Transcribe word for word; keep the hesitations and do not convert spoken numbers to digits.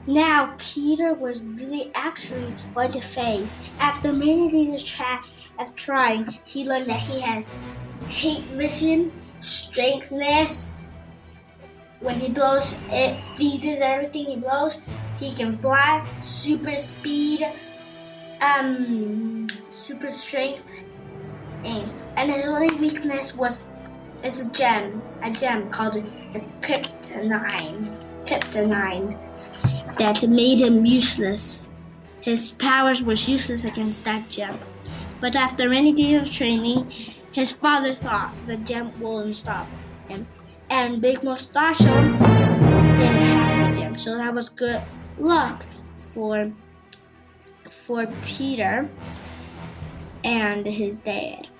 Now Peter was really actually going to face. After many days of, tra- of trying, he learned that he had hate vision, strengthness. When he blows, it freezes everything he blows. He can fly, super speed, um, super strength, and, and his only weakness was is a gem, a gem called the Kryptonine, Kryptonine, that made him useless. His powers were useless against that gem. But after many days of training, his father thought the gem wouldn't stop him. And Big Mustacho didn't have the gem, so that was good luck for for Peter and his dad.